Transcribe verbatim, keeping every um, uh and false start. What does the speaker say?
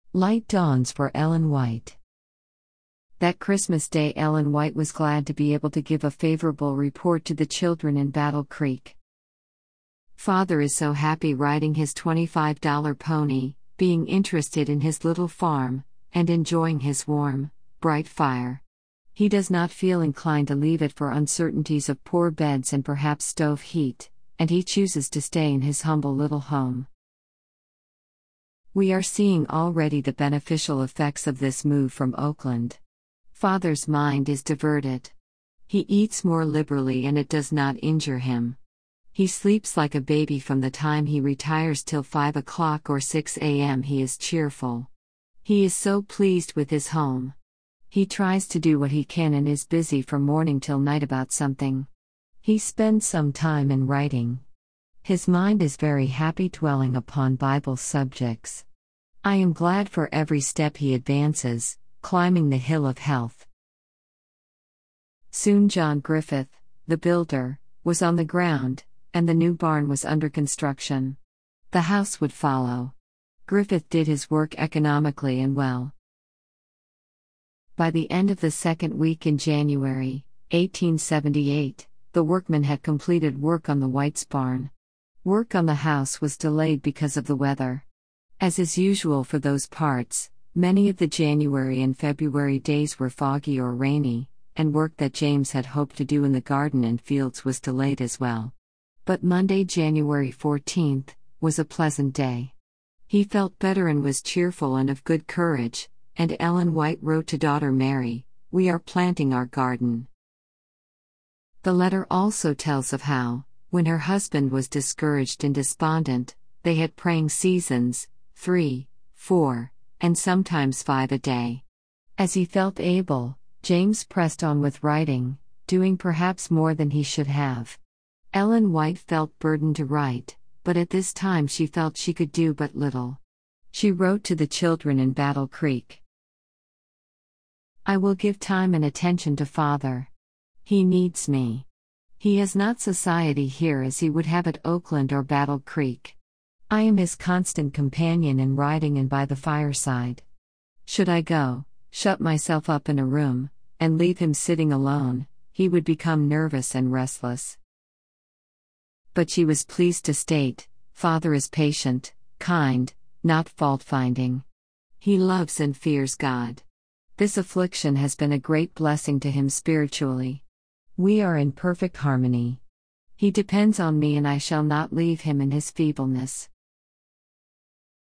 Light dawns for Ellen White. That Christmas Day, Ellen White was glad to be able to give a favorable report to the children in Battle Creek. Father is so happy riding his twenty-five dollar pony, being interested in his little farm, and enjoying his warm, bright fire. He does not feel inclined to leave it for uncertainties of poor beds and perhaps stove heat, and he chooses to stay in his humble little home. We are seeing already the beneficial effects of this move from Oakland. Father's mind is diverted. He eats more liberally and it does not injure him. He sleeps like a baby from the time he retires till five o'clock or six a m He is cheerful. He is so pleased with his home. He tries to do what he can and is busy from morning till night about something. He spends some time in writing. His mind is very happy dwelling upon Bible subjects. I am glad for every step he advances, climbing the hill of health. Soon John Griffith, the builder, was on the ground, and the new barn was under construction. The house would follow. Griffith did his work economically and well. By the end of the second week in January, eighteen seventy-eight, the workmen had completed work on the White's barn. Work on the house was delayed because of the weather. As is usual for those parts, many of the January and February days were foggy or rainy, and work that James had hoped to do in the garden and fields was delayed as well. But Monday, January fourteenth, was a pleasant day. He felt better and was cheerful and of good courage, and Ellen White wrote to daughter Mary, "We are planting our garden." The letter also tells of how, when her husband was discouraged and despondent, they had praying seasons, three, four, and sometimes five a day. As he felt able, James pressed on with writing, doing perhaps more than he should have. Ellen White felt burdened to write, but at this time she felt she could do but little. She wrote to the children in Battle Creek, "I will give time and attention to Father. He needs me. He has not society here as he would have at Oakland or Battle Creek. I am his constant companion in riding and by the fireside. Should I go, shut myself up in a room, and leave him sitting alone, he would become nervous and restless." But she was pleased to state, "Father is patient, kind, not fault-finding. He loves and fears God. This affliction has been a great blessing to him spiritually. We are in perfect harmony. He depends on me and I shall not leave him in his feebleness."